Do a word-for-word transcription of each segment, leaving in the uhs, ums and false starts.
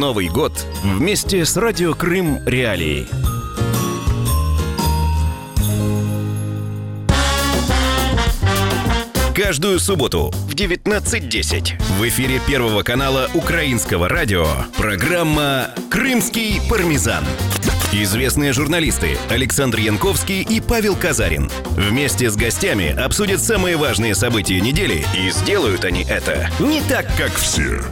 Новый год вместе с Радио Крым Реалии. Каждую субботу в девятнадцать десять в эфире Первого канала Украинского радио программа «Крымский пармезан». Известные журналисты Александр Янковский и Павел Казарин вместе с гостями обсудят самые важные события недели, и сделают они это не так, как все.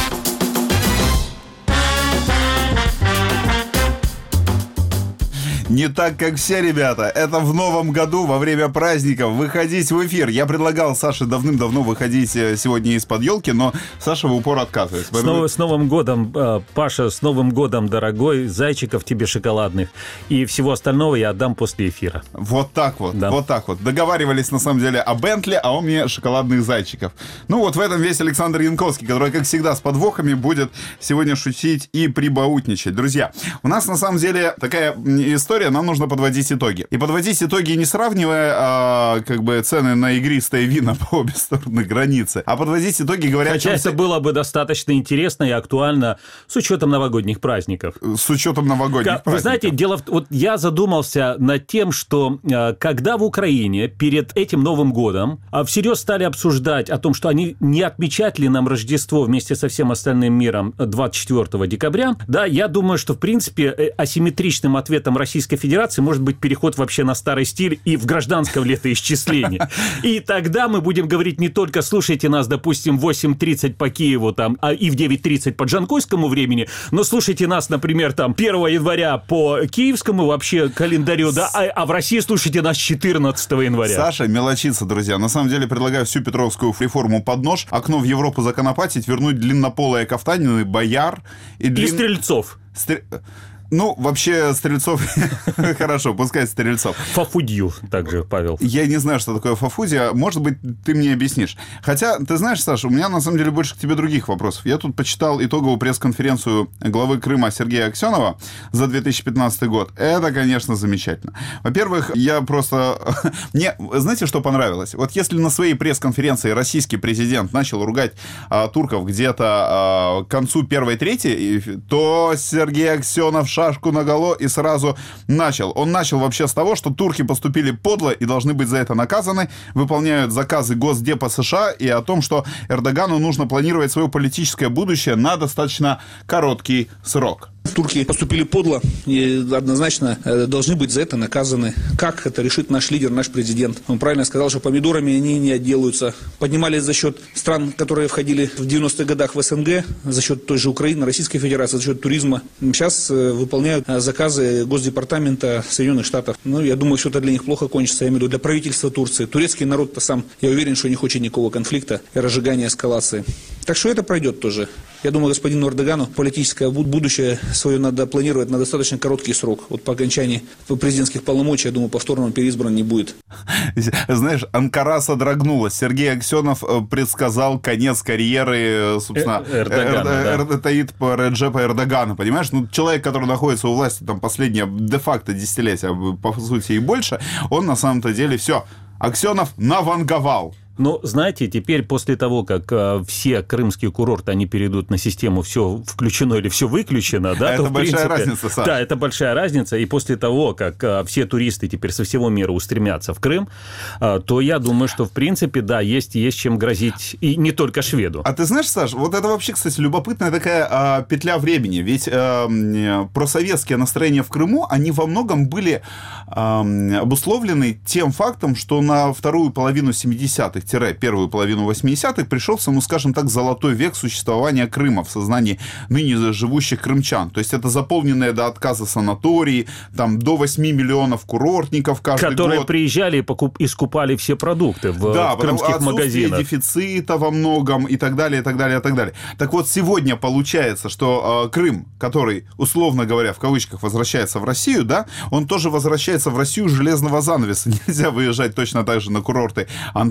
Не так, как все, ребята. Это в новом году, во время праздников, выходить в эфир. Я предлагал Саше давным-давно выходить сегодня из-под елки, но Саша в упор отказывается. С, нов... с Новым годом, Паша, с Новым годом, дорогой. Зайчиков тебе шоколадных. И всего остального я отдам после эфира. Вот так вот, да. вот так вот. Договаривались, на самом деле, о Бентли, а он мне шоколадных зайчиков. Ну вот в этом весь Александр Янковский, который, как всегда, с подвохами будет сегодня шутить и прибаутничать. Друзья, у нас, на самом деле, такая история. Нам нужно подводить итоги. И подводить итоги не сравнивая а, как бы цены на игристые вина по обе стороны границы, а подводить итоги, говоря... Хотя это чем... было бы достаточно интересно и актуально с учетом новогодних праздников. С учетом новогодних как, праздников. Вы знаете, дело в... Вот я задумался над тем, что когда в Украине перед этим Новым годом всерьез стали обсуждать о том, что они не отмечать ли нам Рождество вместе со всем остальным миром двадцать четвёртого декабря, да, я думаю, что, в принципе, асимметричным ответом Российской Федерации может быть переход вообще на старый стиль и в гражданское летоисчисление. И тогда мы будем говорить не только слушайте нас, допустим, в восемь тридцать по Киеву там, а и в девять тридцать по джанкойскому времени, но слушайте нас, например, там первого января по киевскому вообще календарю, да, а, а в России слушайте нас четырнадцатого января. Саша мелочится, друзья. На самом деле предлагаю всю Петровскую реформу под нож, окно в Европу законопатить, вернуть длиннополые кафтанины, бояр и, длин... и стрельцов. Стр... Ну, вообще, Стрельцов... Хорошо, пускай Стрельцов. Фафудью также, Павел. Я не знаю, что такое фафудия. Может быть, ты мне объяснишь. Хотя, ты знаешь, Саша, у меня, на самом деле, больше к тебе других вопросов. Я тут почитал итоговую пресс-конференцию главы Крыма Сергея Аксенова за две тысячи пятнадцатый год. Это, конечно, замечательно. Во-первых, я просто... Мне, знаете, что понравилось? Вот если на своей пресс-конференции российский президент начал ругать а, турков где-то а, к концу первой трети, то Сергей Аксенов шашку наголо и сразу начал. Он начал вообще с того, что турки поступили подло и должны быть за это наказаны, выполняют заказы Госдепа США, и о том, что Эрдогану нужно планировать свое политическое будущее на достаточно короткий срок. Турки поступили подло и однозначно должны быть за это наказаны. Как это решит наш лидер, наш президент? Он правильно сказал, что помидорами они не отделаются. Поднимались за счет стран, которые входили в девяностых годах в СНГ, за счет той же Украины, Российской Федерации, за счет туризма. Сейчас выполняют заказы Госдепартамента Соединенных Штатов. Ну, я думаю, все это для них плохо кончится. Я имею в виду для правительства Турции. Турецкий народ-то сам, я уверен, что не хочет никакого конфликта и разжигания эскалации. Так что это пройдет тоже. Я думаю, господину Эрдогану политическое будущее свое надо планировать на достаточно короткий срок. Вот по окончании президентских полномочий, я думаю, повторно он переизбран не будет. Знаешь, Анкара содрогнулась. Сергей Аксенов предсказал конец карьеры, собственно, Эрдогана, Таyyip Реджепа Эрдогана, понимаешь? Ну, человек, который находится у власти там последние де-факто десятилетия, по сути и больше, он на самом-то деле все. Аксенов наванговал. Ну, знаете, теперь после того, как э, все крымские курорты, они перейдут на систему «все включено» или «все выключено», да, а то, это в большая принципе, разница, Саша. Да, это большая разница, и после того, как э, все туристы теперь со всего мира устремятся в Крым, э, то я думаю, что, в принципе, да, есть, есть чем грозить, и не только шведу. А ты знаешь, Саш, вот это вообще, кстати, любопытная такая а, петля времени, ведь а, просоветские настроения в Крыму, они во многом были а, обусловлены тем фактом, что на вторую половину семидесятых, первую половину восьмидесятых пришелся, ну, скажем так, золотой век существования Крыма в сознании ныне живущих крымчан. То есть это заполненные до отказа санатории, там до восьми миллионов курортников каждый которые год. приезжали и, покуп... и скупали все продукты в, да, в крымских магазинах. Дефицита во многом и так далее, и так далее, и так далее. Так вот, сегодня получается, что э, Крым, который, условно говоря, в кавычках, возвращается в Россию, да, он тоже возвращается в Россию железного занавеса. Нельзя выезжать точно так же на курорты Анталии,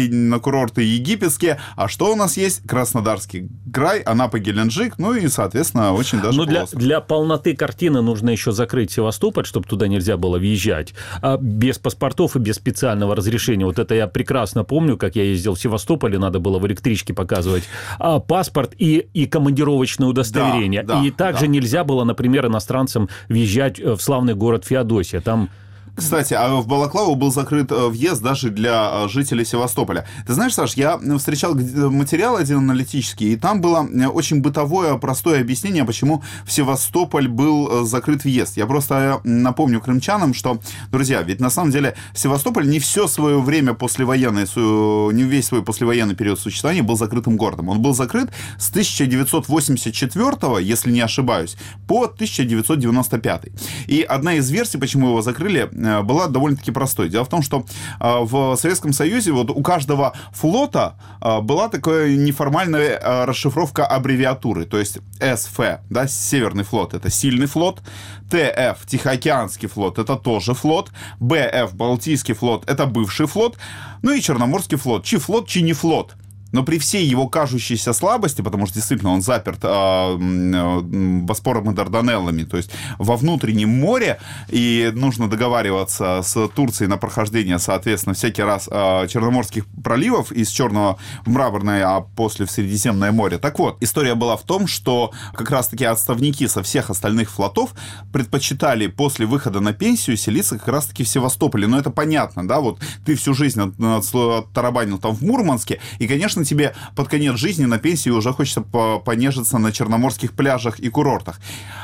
и на курорты египетские. А что у нас есть? Краснодарский край, Анапа, Геленджик, ну и, соответственно, очень даже Ну, для, полуостров. для полноты картины нужно еще закрыть Севастополь, чтобы туда нельзя было въезжать. А без паспортов и без специального разрешения. Вот это я прекрасно помню, как я ездил в Севастополь, и надо было в электричке показывать а, паспорт и, и командировочное удостоверение. Да, да, и также да. нельзя было, например, иностранцам въезжать в славный город Феодосия. Там... Кстати, а в Балаклаву был закрыт въезд даже для жителей Севастополя. Ты знаешь, Саш, я встречал материал один аналитический, и там было очень бытовое, простое объяснение, почему в Севастополь был закрыт въезд. Я просто напомню крымчанам, что, друзья, ведь на самом деле Севастополь не все свое время послевоенное, не весь свой послевоенный период существования был закрытым городом. Он был закрыт с тысяча девятьсот восемьдесят четвёртого, если не ошибаюсь, по тысяча девятьсот девяносто пятый. И одна из версий, почему его закрыли, была довольно-таки простой. Дело в том, что в Советском Союзе вот у каждого флота была такая неформальная расшифровка аббревиатуры. То есть эс эф, да, Северный флот, это сильный флот, тэ эф, Тихоокеанский флот, это тоже флот, бэ эф, Балтийский флот, это бывший флот, ну и Черноморский флот, чи флот, чи не флот. Но при всей его кажущейся слабости, потому что действительно он заперт э, Боспором и Дарданеллами, то есть во внутреннем море, и нужно договариваться с Турцией на прохождение, соответственно, всякий раз э, Черноморских проливов из Черного в Мраморное, а после в Средиземное море. Так вот, история была в том, что как раз-таки отставники со всех остальных флотов предпочитали после выхода на пенсию селиться как раз-таки в Севастополе. Но это понятно, да, вот ты всю жизнь оттарабанил там в Мурманске, и, конечно, тебе под конец жизни на пенсии уже хочется понежиться на черноморских пляжах и курортах.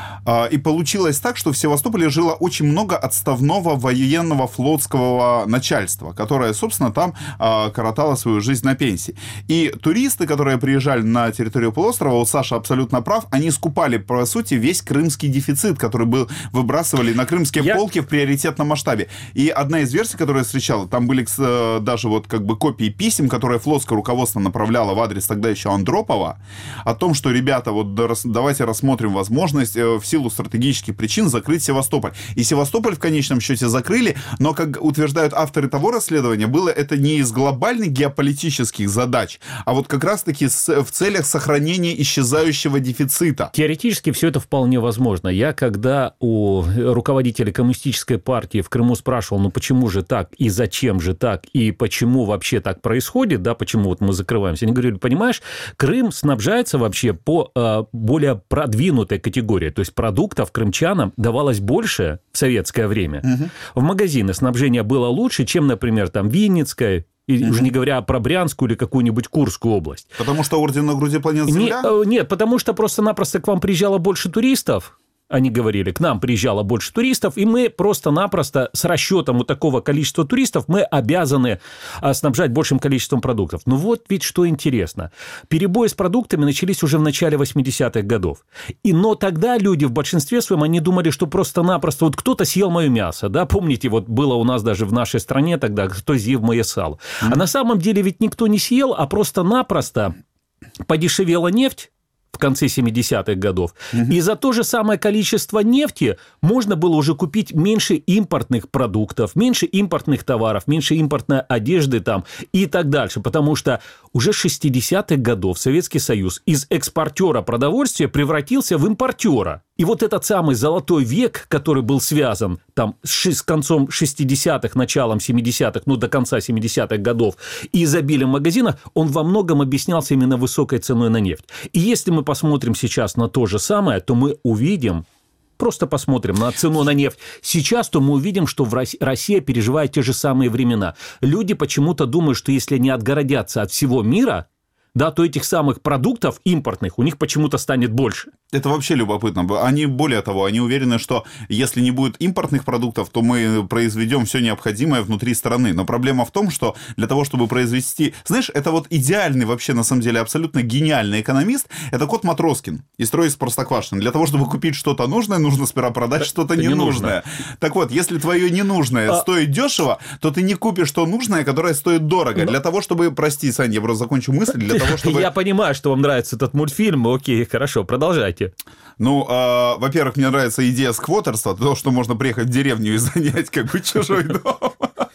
И получилось так, что в Севастополе жило очень много отставного военного флотского начальства, которое, собственно, там коротало свою жизнь на пенсии. И туристы, которые приезжали на территорию полуострова, вот Саша абсолютно прав, они скупали, по сути, весь крымский дефицит, который был, выбрасывали на крымские Я... полки в приоритетном масштабе. И одна из версий, которую я встречал, там были даже вот как бы копии писем, которые флотское руководство направляло в адрес тогда еще Андропова, о том, что, ребята, вот давайте рассмотрим возможность в силу стратегических причин закрыть Севастополь. И Севастополь в конечном счете закрыли, но, как утверждают авторы того расследования, было это не из глобальных геополитических задач, а вот как раз-таки в целях сохранения исчезающего дефицита. Теоретически все это вполне возможно. Я, когда у руководителя коммунистической партии в Крыму спрашивал, ну почему же так, и зачем же так, и почему вообще так происходит, да, почему вот мы закрываемся, они говорили, понимаешь, Крым снабжается вообще по э, более продвинутой категории, то есть продуктов крымчанам давалось больше в советское время. Угу. В магазины снабжение было лучше, чем, например, там Винницкая, и угу. уже не говоря про Брянскую или какую-нибудь Курскую область. Потому что орден на груди планеты Земля? Не, нет, потому что просто-напросто к вам приезжало больше туристов. Они говорили, к нам приезжало больше туристов, и мы просто-напросто с расчетом вот такого количества туристов мы обязаны снабжать большим количеством продуктов. Но вот ведь что интересно. Перебои с продуктами начались уже в начале восьмидесятых годов. И, но тогда люди в большинстве своем, они думали, что просто-напросто вот кто-то съел мое мясо. Да? Помните, вот было у нас даже в нашей стране тогда, кто съел мое сало. Mm-hmm. А на самом деле ведь никто не съел, а просто-напросто подешевела нефть в конце семидесятых годов. Угу. И за то же самое количество нефти можно было уже купить меньше импортных продуктов, меньше импортных товаров, меньше импортной одежды там и так дальше. Потому что уже с шестидесятых годов Советский Союз из экспортера продовольствия превратился в импортера. И вот этот самый золотой век, который был связан там с концом шестидесятых, началом семидесятых, ну до конца семидесятых годов и изобилием магазинов, он во многом объяснялся именно высокой ценой на нефть. И если мы посмотрим сейчас на то же самое, то мы увидим, просто посмотрим на цену на нефть сейчас, то мы увидим, что в России, Россия переживает те же самые времена. Люди почему-то думают, что если они отгородятся от всего мира, да, то этих самых продуктов импортных у них почему-то станет больше. Это вообще любопытно. Они, более того, они уверены, что если не будет импортных продуктов, то мы произведем все необходимое внутри страны. Но проблема в том, что для того, чтобы произвести... Знаешь, это вот идеальный вообще, на самом деле, абсолютно гениальный экономист. Это кот Матроскин из «Трое из Простоквашино». Для того, чтобы купить что-то нужное, нужно сперва продать что-то ненужное. Не так вот, если твое ненужное а... стоит дешево, то ты не купишь то нужное, которое стоит дорого. Но... Для того, чтобы... Прости, Сань, я просто закончу мысль. Для того, чтобы... Я понимаю, что вам нравится этот мультфильм. Окей, хорошо, продолжайте. Ну, э, во-первых, мне нравится идея сквотерства, то, что можно приехать в деревню и занять как бы чужой дом.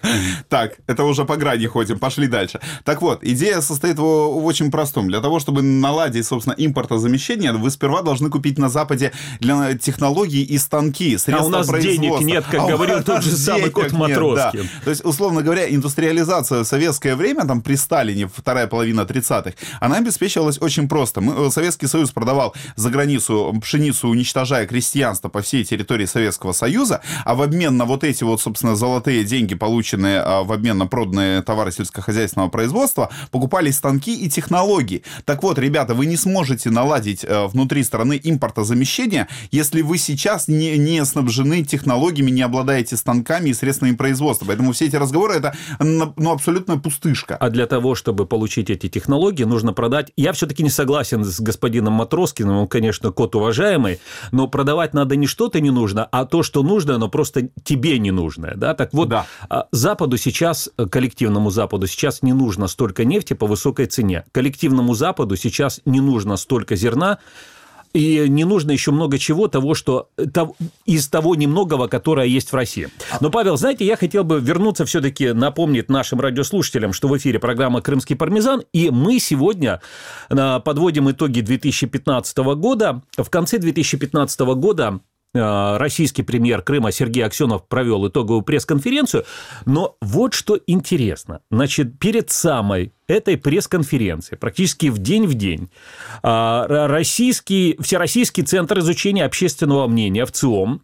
Так, это уже по грани ходим, пошли дальше. Так вот, идея состоит в, в очень простом. Для того, чтобы наладить, собственно, импортозамещение, вы сперва должны купить на Западе для технологии и станки, средства а у нас производства. денег нет, как а говорил тот же самый кот Матроскин. Да. То есть, условно говоря, индустриализация в советское время, там при Сталине, вторая половина тридцатых, она обеспечивалась очень просто. Мы, Советский Союз продавал за границу пшеницу, уничтожая крестьянство по всей территории Советского Союза, а в обмен на вот эти вот, собственно, золотые деньги, полученные в обмен на проданные товары сельскохозяйственного производства, покупались станки и технологии. Так вот, ребята, вы не сможете наладить внутри страны импортозамещение, если вы сейчас не, не снабжены технологиями, не обладаете станками и средствами производства. Поэтому все эти разговоры — это ну, абсолютная пустышка. А для того, чтобы получить эти технологии, нужно продать... Я все-таки не согласен с господином Матроскиным, он, конечно, кот уважаемый, но продавать надо не что-то не нужно, а то, что нужно, но просто тебе не нужное. Да? Так вот, да. Западу сейчас, коллективному Западу сейчас не нужно столько нефти по высокой цене. Коллективному Западу сейчас не нужно столько зерна, и не нужно еще много чего того, что из того немногого, которое есть в России. Но, Павел, знаете, я хотел бы вернуться все-таки, напомнить нашим радиослушателям, что в эфире программа «Крымский пармезан», и мы сегодня подводим итоги две тысячи пятнадцатого года. В конце две тысячи пятнадцатого года российский премьер Крыма Сергей Аксенов провел итоговую пресс-конференцию, но вот что интересно. Значит, перед самой этой пресс-конференции, практически в день в день, российский, Всероссийский центр изучения общественного мнения в ЦИОМ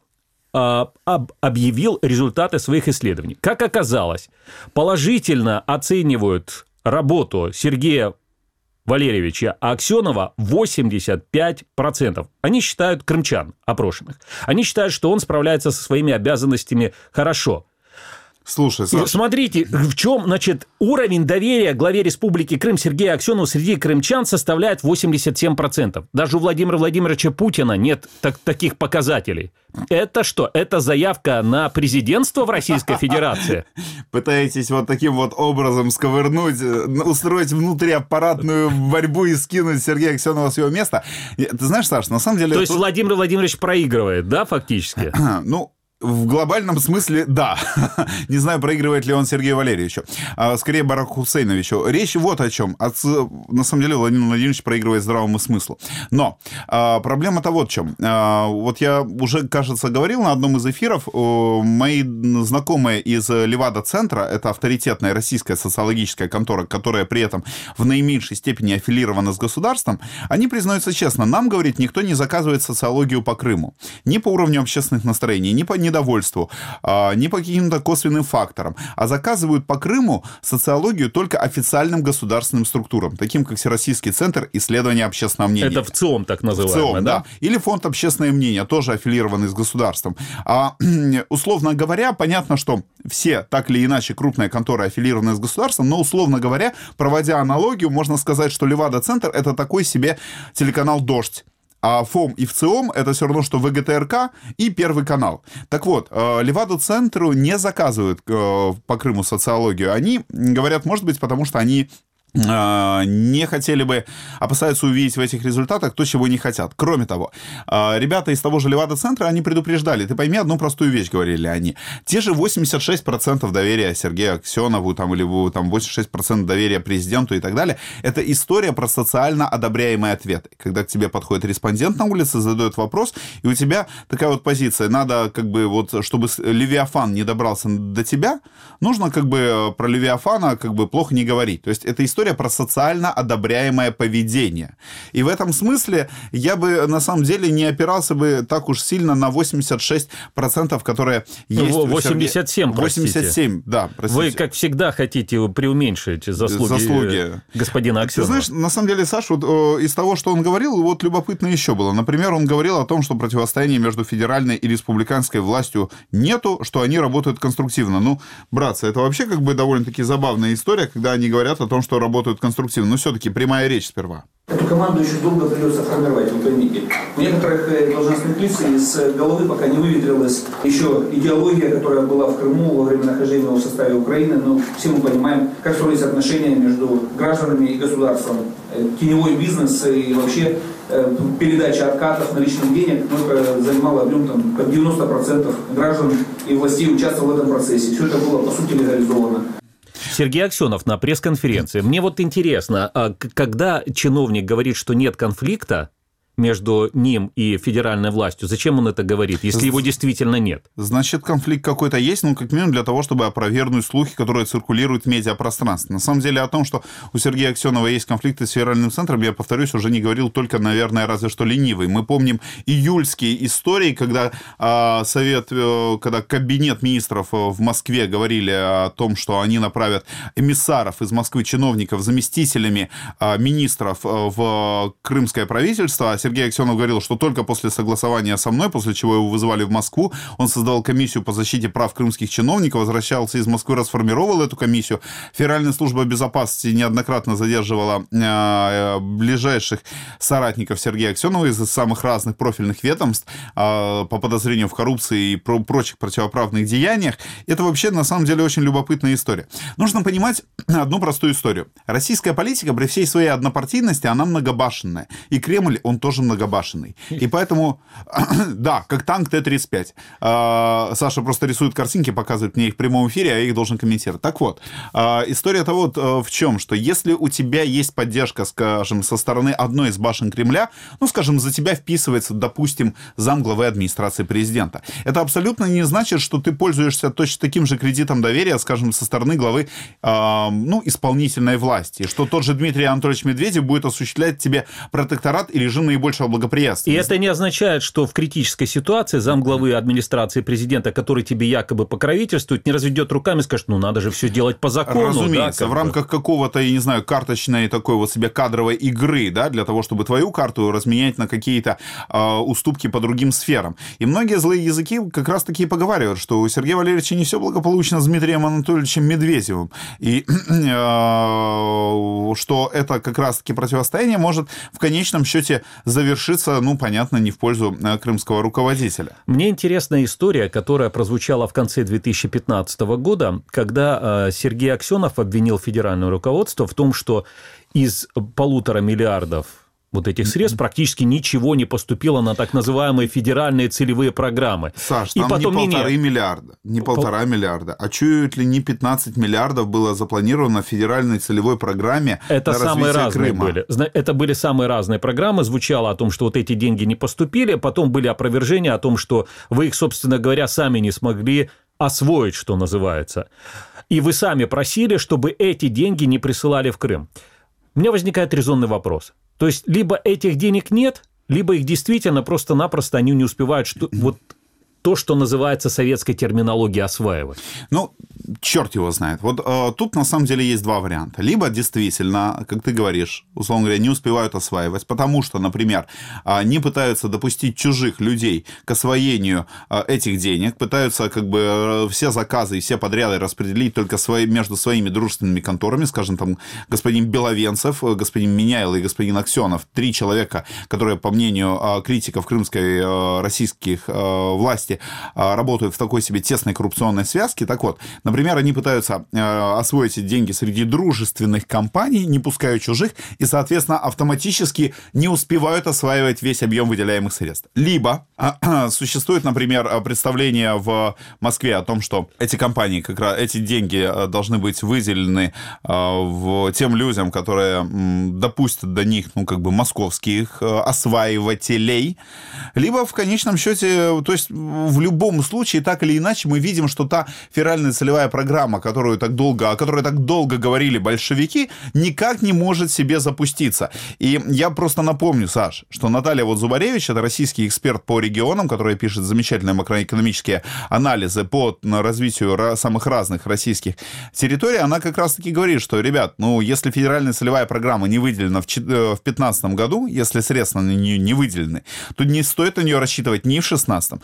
объявил результаты своих исследований. Как оказалось, положительно оценивают работу Сергея Валерьевича Аксенова восемьдесят пять процентов. Они считают, крымчан опрошенных, они считают, что он справляется со своими обязанностями хорошо. Слушай, Саша... Смотрите, в чем, значит, уровень доверия главе Республики Крым Сергею Аксенову среди крымчан составляет восемьдесят семь процентов. Даже у Владимира Владимировича Путина нет так, таких показателей. Это что? Это заявка на президентство в Российской Федерации? Пытаетесь вот таким вот образом сковырнуть, устроить внутриаппаратную борьбу и скинуть Сергея Аксенова с его места? Ты знаешь, Саш, на самом деле... То есть тут... Владимир Владимирович проигрывает, да, фактически? Ну... В глобальном смысле, да. Не знаю, проигрывает ли он Сергею Валерьевичу. А, скорее, Бараку Хусейновичу. Речь вот о чем. От, на самом деле, Владимир Владимирович проигрывает здравому смыслу. Но а, проблема-то вот в чем. А, вот я уже, кажется, говорил на одном из эфиров, о, мои знакомые из Левада-центра, это авторитетная российская социологическая контора, которая при этом в наименьшей степени аффилирована с государством, они признаются честно, нам, говорит, никто не заказывает социологию по Крыму. Ни по уровню общественных настроений, ни по недовольству, не по каким-то косвенным факторам, а заказывают по Крыму социологию только официальным государственным структурам, таким как Всероссийский центр исследования общественного мнения. Это в ЦИОМ так называемый, ЦИОМ, да? да. Или фонд общественное мнение, тоже аффилированный с государством. А, условно говоря, понятно, что все так или иначе крупные конторы аффилированы с государством, но, условно говоря, проводя аналогию, можно сказать, что Левада-центр — это такой себе телеканал «Дождь». А ФОМ и ВЦИОМ — это все равно, что ВГТРК и Первый канал. Так вот, Леваду-центру не заказывают по Крыму социологию. Они говорят, может быть, потому что они не хотели бы, опасаются увидеть в этих результатах то, чего не хотят. Кроме того, ребята из того же Левада-центра, они предупреждали, ты пойми одну простую вещь, говорили они. Те же восемьдесят шесть процентов доверия Сергею Аксенову, там, или там, восемьдесят шесть процентов доверия президенту и так далее, это история про социально одобряемые ответы. Когда к тебе подходит респондент на улице, задает вопрос, и у тебя такая вот позиция, надо как бы вот, чтобы Левиафан не добрался до тебя, нужно как бы про Левиафана как бы плохо не говорить. То есть это история про социально одобряемое поведение. И в этом смысле я бы на самом деле не опирался бы так уж сильно на восемьдесят шесть процентов, которые есть. восемьдесят семь процентов, восемьдесят семь, да, простите. Вы, как всегда, хотите преуменьшить заслуги, заслуги. господина Аксенова. Ты знаешь, на самом деле, Саша, вот, из того, что он говорил, вот любопытно еще было. Например, он говорил о том, что противостояния между федеральной и республиканской властью нету, что они работают конструктивно. Ну, братцы, это вообще как бы довольно-таки забавная история, когда они говорят о том, что работают конструктивно. Но все-таки прямая речь сперва. команду еще долго придется формировать, вы поймите. У некоторых должностных лиц из головы пока не выветрилась еще идеология, которая была в Крыму во время нахождения в составе Украины. Но все мы понимаем, как строились отношения между гражданами и государством. Теневой бизнес и вообще передача откатов наличных денег, ну, это занимало объем там, как девяносто процентов граждан и властей участвовало в этом процессе. Все это было, по сути, легализовано. Сергей Аксенов на пресс-конференции. Мне вот интересно, а когда чиновник говорит, что нет конфликта между ним и федеральной властью, зачем он это говорит, если его действительно нет? Значит, конфликт какой-то есть, ну, как минимум для того, чтобы опровергнуть слухи, которые циркулируют в медиапространстве. На самом деле о том, что у Сергея Аксенова есть конфликты с федеральным центром, я, повторюсь, уже не говорил только, наверное, разве что ленивый. Мы помним июльские истории, когда э, совет, э, когда кабинет министров в Москве говорили о том, что они направят эмиссаров из Москвы, чиновников, заместителями э, министров э, в крымское правительство. Сергей Аксенов говорил, что только после согласования со мной, после чего его вызывали в Москву, он создал комиссию по защите прав крымских чиновников, возвращался из Москвы, расформировал эту комиссию. Федеральная служба безопасности неоднократно задерживала э, ближайших соратников Сергея Аксенова из самых разных профильных ведомств э, по подозрению в коррупции и про- прочих противоправных деяниях. Это вообще, на самом деле, очень любопытная история. Нужно понимать одну простую историю. Российская политика при всей своей однопартийности, она многобашенная. И Кремль, он тоже многобашенный. И поэтому, да, как танк Т тридцать пять. Саша просто рисует картинки, показывает мне их в прямом эфире, а я их должен комментировать. Так вот, история-то вот в чем, что если у тебя есть поддержка, скажем, со стороны одной из башен Кремля, ну, скажем, за тебя вписывается, допустим, замглавы администрации президента. Это абсолютно не значит, что ты пользуешься точно таким же кредитом доверия, скажем, со стороны главы, ну, исполнительной власти, что тот же Дмитрий Анатольевич Медведев будет осуществлять тебе протекторат и режим наибольшего благоприятствия. И это не означает, что в критической ситуации замглавы администрации президента, который тебе якобы покровительствует, не разведет руками и скажет, ну, надо же все делать по закону. Разумеется, да, в рамках бы. какого-то, я не знаю, карточной такой вот себе кадровой игры, да, для того, чтобы твою карту разменять на какие-то э, уступки по другим сферам. И многие злые языки как раз-таки поговаривают, что у Сергея Валерьевича не все благополучно с Дмитрием Анатольевичем Медведевым. И э, что это как раз-таки противостояние может в конечном счете завершиться, ну, понятно, не в пользу крымского руководителя. Мне интересна история, которая прозвучала в конце две тысячи пятнадцатого года, когда Сергей Аксенов обвинил федеральное руководство в том, что из полутора миллиардов вот этих средств практически ничего не поступило на так называемые федеральные целевые программы. Саш, там и потом не полторы не... миллиарда, не полтора Пол... миллиарда, а чуть ли не пятнадцать миллиардов было запланировано в федеральной целевой программе. Это самые разные Крыма. были. Это были самые разные программы. Звучало о том, что вот эти деньги не поступили, потом были опровержения о том, что вы их, собственно говоря, сами не смогли освоить, что называется. И вы сами просили, чтобы эти деньги не присылали в Крым. У меня возникает резонный вопрос. То есть, либо этих денег нет, либо их действительно просто-напросто они не успевают что, вот то, что называется советской терминологией, осваивать. Ну, черт его знает. Вот э, тут на самом деле есть два варианта. Либо действительно, как ты говоришь, условно говоря, не успевают осваивать, потому что, например, э, не пытаются допустить чужих людей к освоению э, этих денег, пытаются как бы э, все заказы и все подряды распределить только свои, между своими дружественными конторами, скажем, там, господин Беловенцев, господин Меняйло и господин Аксенов, три человека, которые, по мнению э, критиков крымской э, российских э, власти, работают в такой себе тесной коррупционной связке. Так вот, например, они пытаются э, освоить эти деньги среди дружественных компаний, не пуская чужих, и, соответственно, автоматически не успевают осваивать весь объем выделяемых средств. Либо э, существует, например, представление в Москве о том, что эти компании, как раз эти деньги должны быть выделены э, в тем людям, которые э, допустят до них, ну, как бы, московских э, осваивателей. Либо в конечном счете, то есть в любом случае, так или иначе, мы видим, что та федеральная целевая программа, которую так долго, о которой так долго говорили большевики, никак не может себе запуститься. И я просто напомню, Саш, что Наталья вот Зубаревич, это российский эксперт по регионам, который пишет замечательные макроэкономические анализы по развитию самых разных российских территорий, она как раз-таки говорит, что, ребят, ну, если федеральная целевая программа не выделена в две тысячи пятнадцатом году, если средства на нее не выделены, то не стоит на нее рассчитывать ни в две тысячи шестнадцатом, ни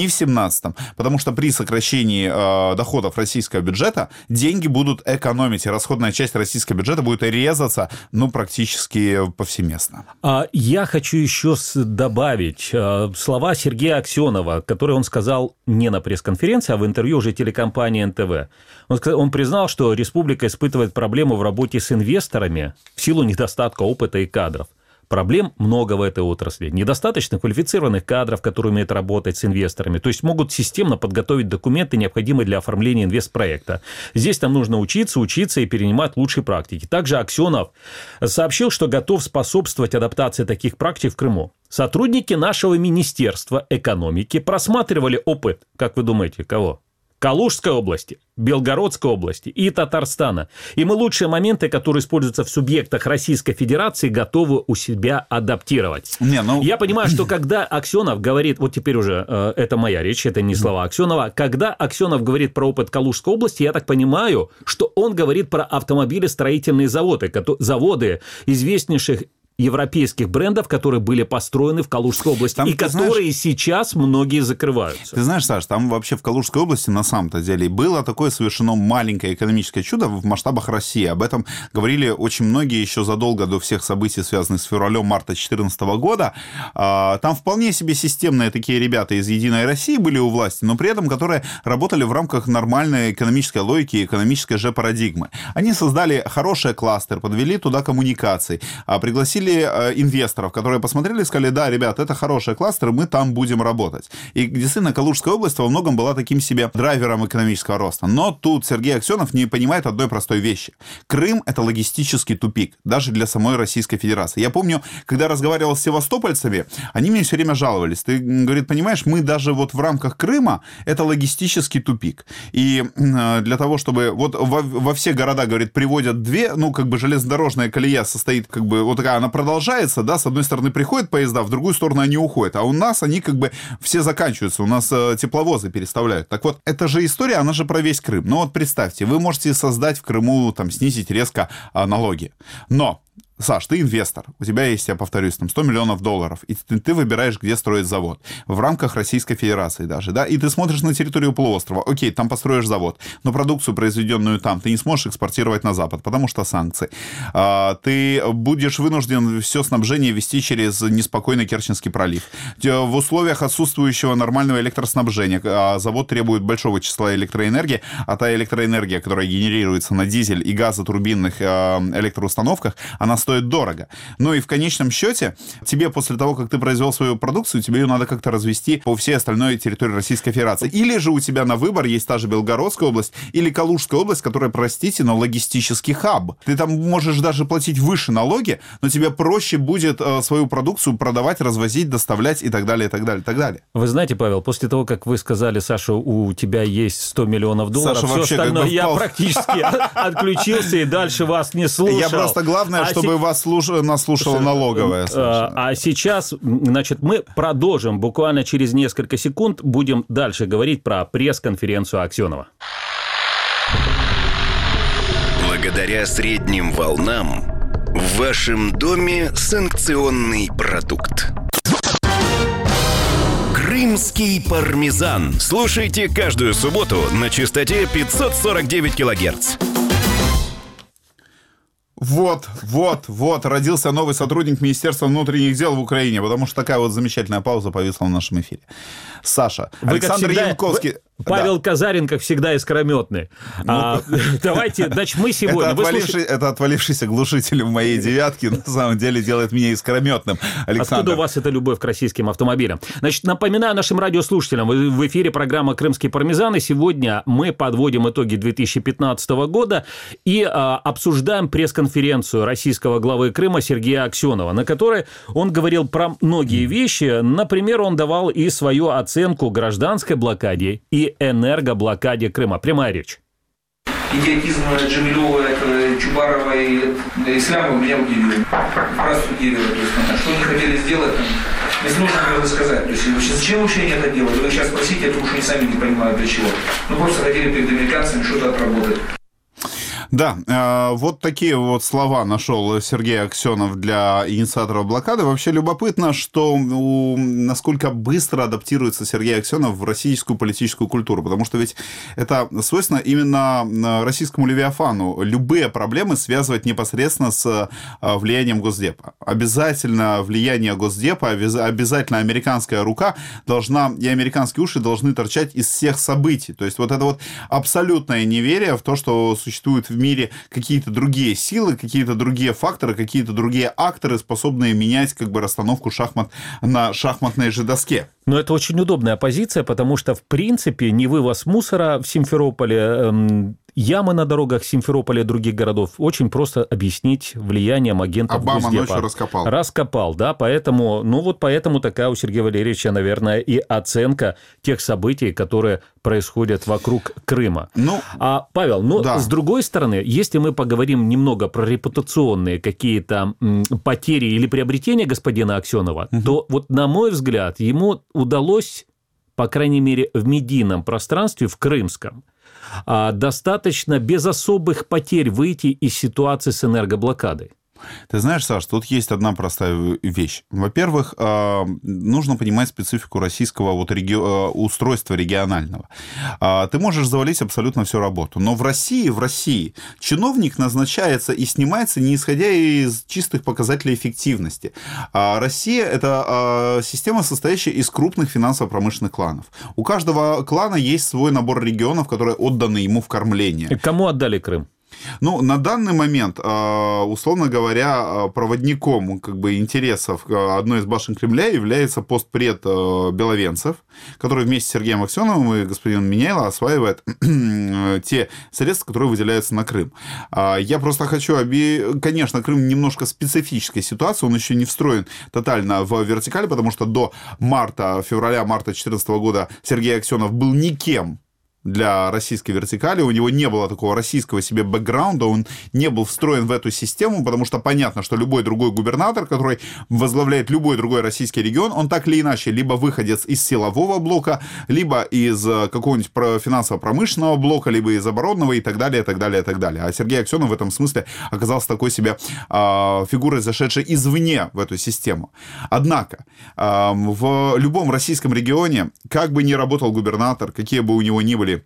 ни в семнадцатом, потому что при сокращении э, доходов российского бюджета деньги будут экономить, и расходная часть российского бюджета будет резаться, ну, практически повсеместно. Я хочу еще добавить слова Сергея Аксенова, которые он сказал не на пресс-конференции, а в интервью уже телекомпании эн тэ вэ. Он, сказал, он признал, что республика испытывает проблему в работе с инвесторами в силу недостатка опыта и кадров. Проблем много в этой отрасли. Недостаточно квалифицированных кадров, которые умеют работать с инвесторами, то есть могут системно подготовить документы, необходимые для оформления инвестпроекта. Здесь нам нужно учиться, учиться и перенимать лучшие практики. Также Аксенов сообщил, что готов способствовать адаптации таких практик в Крыму. Сотрудники нашего Министерства экономики просматривали опыт, как вы думаете, кого? Калужской области, Белгородской области и Татарстана. И мы лучшие моменты, которые используются в субъектах Российской Федерации, готовы у себя адаптировать. Не, ну... Я понимаю, что когда Аксенов говорит, вот теперь уже э, это моя речь, это не слова Аксенова, когда Аксенов говорит про опыт Калужской области, я так понимаю, что он говорит про автомобилестроительные заводы, заводы известнейших европейских брендов, которые были построены в Калужской области, там, и которые знаешь, сейчас многие закрываются. Ты знаешь, Саш, там вообще в Калужской области на самом-то деле было такое совершено маленькое экономическое чудо в масштабах России. Об этом говорили очень многие еще задолго до всех событий, связанных с февралем-марта две тысячи четырнадцатого года. Там вполне себе системные такие ребята из «Единой России» были у власти, но при этом которые работали в рамках нормальной экономической логики, экономической же парадигмы. Они создали хороший кластер, подвели туда коммуникации, пригласили инвесторов, которые посмотрели и сказали, да, ребят, это хороший кластер, мы там будем работать. И действительно, Калужская область во многом была таким себе драйвером экономического роста. Но тут Сергей Аксенов не понимает одной простой вещи. Крым — это логистический тупик, даже для самой Российской Федерации. Я помню, когда разговаривал с севастопольцами, они мне все время жаловались. Ты, говорит, понимаешь, мы даже вот в рамках Крыма — это логистический тупик. И для того, чтобы вот во, во все города, говорит, приводят две, ну, как бы железнодорожная колея состоит, как бы, вот такая, она продолжается, да, с одной стороны приходят поезда, в другую сторону они уходят, а у нас они как бы все заканчиваются, у нас э, тепловозы переставляют. Так вот, эта же история, она же про весь Крым. Ну вот представьте, вы можете создать в Крыму, там, снизить резко э, налоги, но Саш, ты инвестор, у тебя есть, я повторюсь, там сто миллионов долларов, и ты, ты выбираешь, где строить завод, в рамках Российской Федерации даже, да, и ты смотришь на территорию полуострова, окей, там построишь завод, но продукцию, произведенную там, ты не сможешь экспортировать на Запад, потому что санкции. А, ты будешь вынужден все снабжение вести через неспокойный Керченский пролив. В условиях отсутствующего нормального электроснабжения, а завод требует большого числа электроэнергии, а та электроэнергия, которая генерируется на дизель и газотурбинных электроустановках, она стоит дорого. Ну и в конечном счете, тебе после того, как ты произвел свою продукцию, тебе ее надо как-то развести по всей остальной территории Российской Федерации. Или же у тебя на выбор есть та же Белгородская область или Калужская область, которая, простите, но логистический хаб. Ты там можешь даже платить выше налоги, но тебе проще будет э, свою продукцию продавать, развозить, доставлять и так далее, и так далее, и так далее. Вы знаете, Павел, после того, как вы сказали, Саша, у тебя есть сто миллионов долларов, Саша, все вообще, остальное как бы я впал... практически отключился и дальше вас не слушал. Я просто главное, чтобы вас слуш... нас слушала налоговая. А, а сейчас, значит, мы продолжим буквально через несколько секунд, будем дальше говорить про пресс-конференцию Аксенова. Благодаря средним волнам в вашем доме санкционный продукт. Крымский пармезан. Слушайте каждую субботу на частоте пятьсот сорок девять килогерц. Вот, вот, вот, родился новый сотрудник Министерства внутренних дел в Украине, потому что такая вот замечательная пауза повисла в нашем эфире. Саша, Вы, Александр всегда, Янковский... Вы, Павел да. Казарин, как всегда, искрометный. Ну, а, давайте, значит, мы сегодня... Это, отваливший, слуш... это отвалившийся глушитель в моей девятке, на самом деле, делает меня искрометным. Александр. Откуда у вас эта любовь к российским автомобилям? Значит, напоминаю нашим радиослушателям, в эфире программа «Крымский пармезан», и сегодня мы подводим итоги две тысячи пятнадцатого года и а, обсуждаем пресс-конференцию российского главы Крыма Сергея Аксенова, на которой он говорил про многие вещи. Например, он давал и свою оценку гражданской блокаде и энергоблокаде Крыма. Прямая речь. Идиотизм Джамилёва, Чубарова и Ислямова меня удивил. Просто удивил. То есть, что они хотели сделать, если нужно было рассказать. То есть, вообще, зачем вообще они это делают? Вы сейчас спросите, я думаю, что они сами не понимают для чего. Ну, просто хотели перед американцами что-то отработать. Да, э, вот такие вот слова нашел Сергей Аксенов для инициатора блокады. Вообще любопытно, что у, насколько быстро адаптируется Сергей Аксенов в российскую политическую культуру, потому что ведь это свойственно именно российскому Левиафану. Любые проблемы связывать непосредственно с влиянием Госдепа. Обязательно влияние Госдепа, обязательно американская рука должна, и американские уши должны торчать из всех событий. То есть вот это вот абсолютное неверие в то, что существуют в мире какие-то другие силы, какие-то другие факторы, какие-то другие акторы, способные менять как бы расстановку шахмат на шахматной же доске. Но это очень удобная позиция, потому что, в принципе, не вывоз мусора в Симферополе, эм, ямы на дорогах Симферополя и других городов очень просто объяснить влиянием агентов Обама Госдепа. ночью раскопал. Раскопал, да, поэтому, ну вот поэтому такая у Сергея Валерьевича, наверное, и оценка тех событий, которые происходят вокруг Крыма. Ну, а, Павел, ну, да. с другой стороны, если мы поговорим немного про репутационные какие-то м, потери или приобретения господина Аксенова, угу. то вот, на мой взгляд, ему удалось, по крайней мере, в медийном пространстве, в крымском, достаточно без особых потерь выйти из ситуации с энергоблокадой. Ты знаешь, Саш, тут есть одна простая вещь. Во-первых, нужно понимать специфику российского вот реги... устройства регионального. Ты можешь завалить абсолютно всю работу, но в России, в России чиновник назначается и снимается, не исходя из чистых показателей эффективности. Россия – это система, состоящая из крупных финансово-промышленных кланов. У каждого клана есть свой набор регионов, которые отданы ему в кормление. И кому отдали Крым? Ну, на данный момент, условно говоря, проводником как бы интересов одной из башен Кремля является постпред Беловенцев, который вместе с Сергеем Аксеновым и господином Меняйло осваивает те средства, которые выделяются на Крым. Я просто хочу... Оби... Конечно, Крым немножко специфическая ситуация, он еще не встроен тотально в вертикаль, потому что до марта, февраля-марта две тысячи четырнадцатого года Сергей Аксенов был никем для российской вертикали, у него не было такого российского себе бэкграунда, он не был встроен в эту систему, потому что понятно, что любой другой губернатор, который возглавляет любой другой российский регион, он так или иначе либо выходец из силового блока, либо из какого-нибудь финансово-промышленного блока, либо из оборонного и так далее, и так далее, и так далее. А Сергей Аксенов в этом смысле оказался такой себе э, фигурой, зашедшей извне в эту систему. Однако э, в любом российском регионе, как бы ни работал губернатор, какие бы у него ни были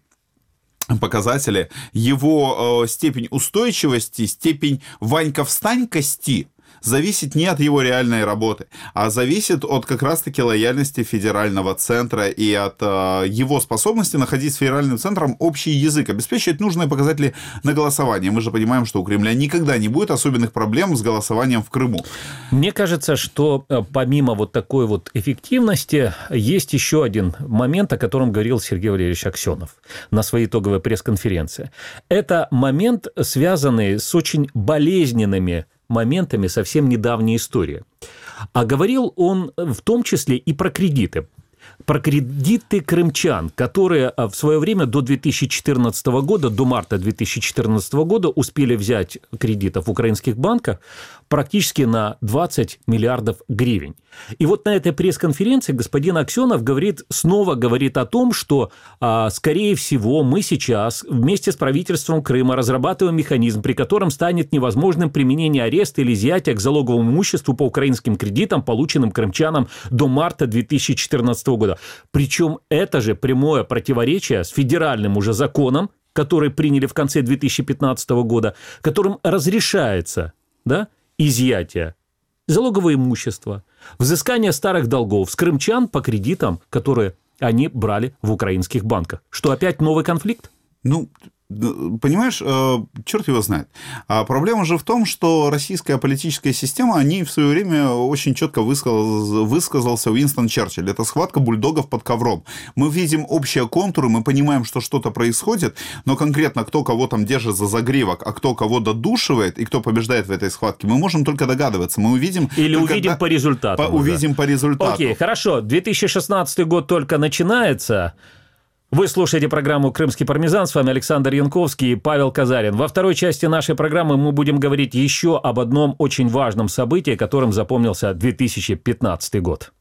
показатели, его э, степень устойчивости, степень Ванька-встанькости зависит не от его реальной работы, а зависит от как раз-таки лояльности федерального центра и от э, его способности находить с федеральным центром общий язык, обеспечивать нужные показатели на голосование. Мы же понимаем, что у Кремля никогда не будет особенных проблем с голосованием в Крыму. Мне кажется, что помимо вот такой вот эффективности, есть еще один момент, о котором говорил Сергей Валерьевич Аксенов на своей итоговой пресс-конференции. Это момент, связанный с очень болезненными моментами совсем недавней истории. А говорил он в том числе и про кредиты. Про кредиты крымчан, которые в свое время до две тысячи четырнадцатого года, до марта две тысячи четырнадцатого года успели взять кредитов в украинских банках практически на двадцать миллиардов гривен. И вот на этой пресс-конференции господин Аксенов говорит, снова говорит о том, что, скорее всего, мы сейчас вместе с правительством Крыма разрабатываем механизм, при котором станет невозможным применение ареста или изъятия к залоговому имуществу по украинским кредитам, полученным крымчанам до марта две тысячи четырнадцатого года. Причем это же прямое противоречие с федеральным уже законом, который приняли в конце две тысячи пятнадцатого года, которым разрешается, да, изъятие залогового имущества, взыскание старых долгов с крымчан по кредитам, которые они брали в украинских банках. Что, опять новый конфликт? Ну, понимаешь, черт его знает. А проблема же в том, что российская политическая система, о ней в свое время очень четко высказался, высказался Уинстон Черчилль. Это схватка бульдогов под ковром. Мы видим общие контуры, мы понимаем, что что-то происходит, но конкретно кто кого там держит за загривок, а кто кого додушивает и кто побеждает в этой схватке, мы можем только догадываться. Мы увидим... Или только увидим да, по результату. По, увидим по результату. Окей, хорошо. две тысячи шестнадцатый год только начинается... Вы слушаете программу «Крымский пармезан». С вами Александр Янковский и Павел Казарин. Во второй части нашей программы мы будем говорить еще об одном очень важном событии, которым запомнился две тысячи пятнадцатый год.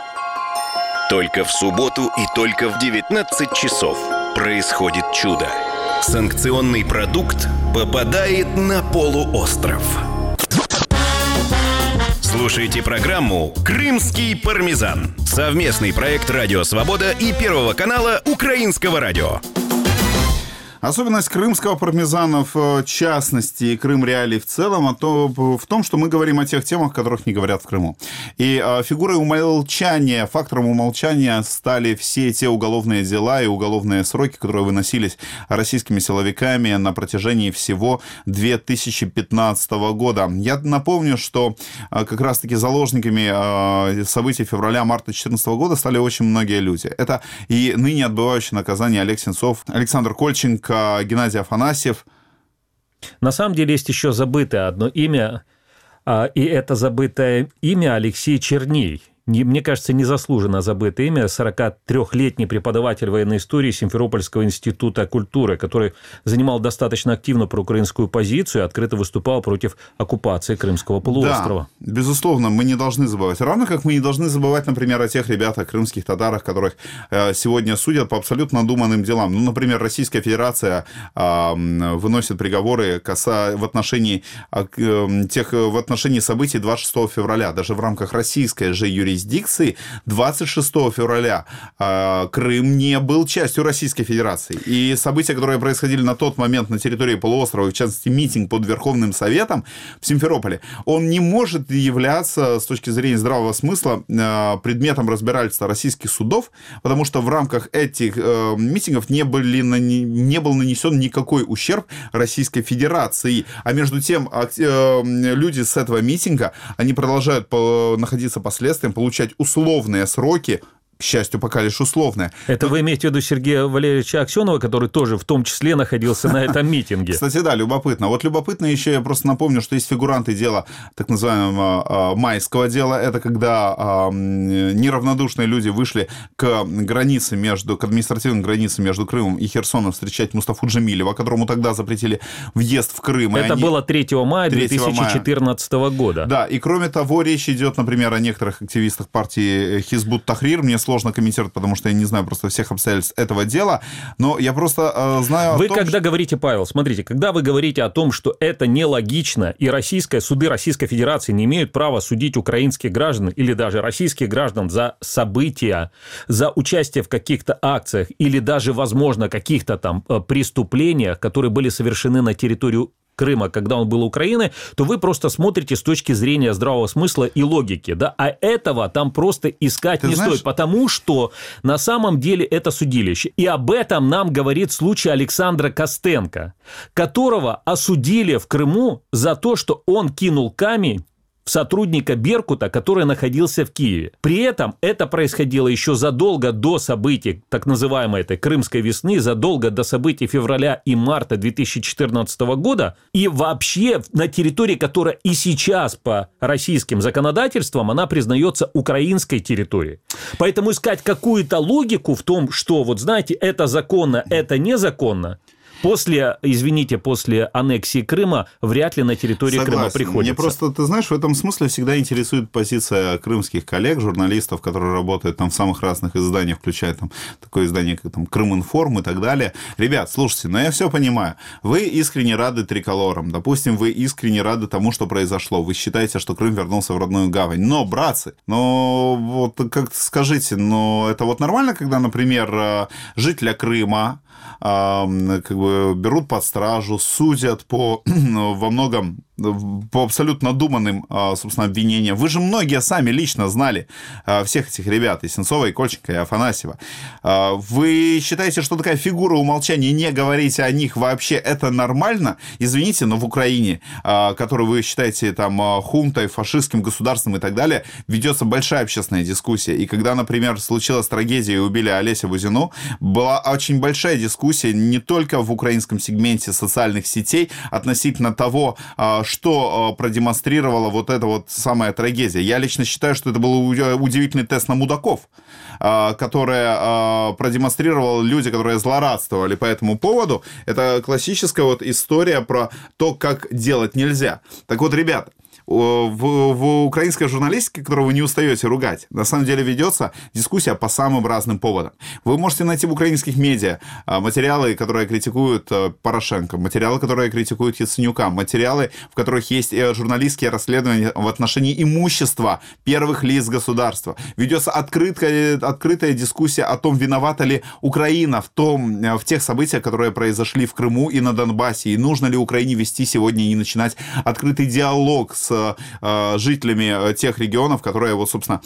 Только в субботу и только в девятнадцать часов происходит чудо. Санкционный продукт попадает на полуостров. Слушайте программу «Крымский пармезан». Совместный проект «Радио Свобода» и Первого канала Украинского радио. Особенность крымского пармезана, в частности, и Крым реалий в целом, а то в том, что мы говорим о тех темах, которых не говорят в Крыму. И а, фигурой умолчания, фактором умолчания стали все те уголовные дела и уголовные сроки, которые выносились российскими силовиками на протяжении всего две тысячи пятнадцатого года. Я напомню, что а, как раз-таки заложниками а, событий февраля-марта две тысячи четырнадцатого года стали очень многие люди. Это и ныне отбывающий наказание Олег Сенцов, Александр Кольченко, Геннадий Афанасьев. На самом деле есть еще забытое одно имя, и это забытое имя Алексей Черней. Мне кажется, незаслуженно забытое имя, сорокатрёхлетний преподаватель военной истории Симферопольского института культуры, который занимал достаточно активно проукраинскую позицию и открыто выступал против оккупации Крымского полуострова. Да, безусловно, мы не должны забывать. Равно как мы не должны забывать, например, о тех ребятах, крымских татарах, которых сегодня судят по абсолютно надуманным делам. Ну, например, Российская Федерация выносит приговоры в отношении, тех, в отношении событий двадцать шестого февраля. Даже в рамках российской же юрисдикции двадцать шестого февраля Крым не был частью Российской Федерации. И события, которые происходили на тот момент на территории полуострова, в частности, митинг под Верховным Советом в Симферополе, он не может являться, с точки зрения здравого смысла, предметом разбирательства российских судов, потому что в рамках этих митингов не, были, не был нанесен никакой ущерб Российской Федерации. А между тем, люди с этого митинга, они продолжают находиться под следствием, получать условные сроки, к счастью, пока лишь условное. Это вы имеете в виду Сергея Валерьевича Аксенова, который тоже в том числе находился на этом митинге? Кстати, да, любопытно. Вот любопытно еще, я просто напомню, что есть фигуранты дела, так называемого майского дела. Это когда неравнодушные люди вышли к границе между, к административной границе между Крымом и Херсоном встречать Мустафу Джемилева, которому тогда запретили въезд в Крым. Это они... было третьего мая две тысячи четырнадцатого года. Да, и кроме того, речь идет, например, о некоторых активистах партии Хизбут Тахрир. Мне сложно комментировать, потому что я не знаю просто всех обстоятельств этого дела, но я просто э, знаю Вы о том, когда что... говорите, Павел, смотрите, когда вы говорите о том, что это нелогично, и российская, суды Российской Федерации не имеют права судить украинских граждан или даже российских граждан за события, за участие в каких-то акциях или даже, возможно, каких-то там преступлениях, которые были совершены на территории Крыма, когда он был Украины, то вы просто смотрите с точки зрения здравого смысла и логики, да, а этого там просто искать Ты не знаешь... стоит, потому что на самом деле это судилище, и об этом нам говорит случай Александра Костенко, которого осудили в Крыму за то, что он кинул камень сотрудника Беркута, который находился в Киеве. При этом это происходило еще задолго до событий так называемой этой Крымской весны, задолго до событий февраля и марта две тысячи четырнадцатого года, и вообще на территории, которая и сейчас по российским законодательствам, она признается украинской территорией. Поэтому искать какую-то логику в том, что, вот знаете, это законно, это незаконно, После, извините, после аннексии Крыма вряд ли на территории Согласен. Крыма приходится. Мне просто, ты знаешь, в этом смысле всегда интересует позиция крымских коллег, журналистов, которые работают там в самых разных изданиях, включая там такое издание, как там Крыминформ и так далее. Ребят, слушайте, ну я все понимаю. Вы искренне рады триколорам. Допустим, вы искренне рады тому, что произошло. Вы считаете, что Крым вернулся в родную гавань. Но, братцы, ну вот как скажите, ну это вот нормально, когда, например, жителя Крыма как бы берут под стражу, судят по во многом по абсолютно надуманным, собственно, обвинениям. Вы же многие сами лично знали всех этих ребят, и Сенцова, и Кольченко, и Афанасьева. Вы считаете, что такая фигура умолчания, не говорите о них вообще, это нормально? Извините, но в Украине, которую вы считаете там хунтой, фашистским государством и так далее, ведется большая общественная дискуссия. И когда, например, случилась трагедия и убили Олеся Бузину, была очень большая дискуссия не только в украинском сегменте социальных сетей относительно того, что продемонстрировала вот эта вот самая трагедия. Я лично считаю, что это был удивительный тест на мудаков, который продемонстрировал люди, которые злорадствовали по этому поводу. Это классическая вот история про то, как делать нельзя. Так вот, ребята, в, в украинской журналистике, которую вы не устаете ругать, на самом деле ведется дискуссия по самым разным поводам. Вы можете найти в украинских медиа материалы, которые критикуют Порошенко, материалы, которые критикуют Яценюка, материалы, в которых есть журналистские расследования в отношении имущества первых лиц государства. Ведется открытая, открытая дискуссия о том, виновата ли Украина в, том, в тех событиях, которые произошли в Крыму и на Донбассе, и нужно ли Украине вести сегодня и начинать открытый диалог с э, жителями тех регионов, которые, вот, собственно,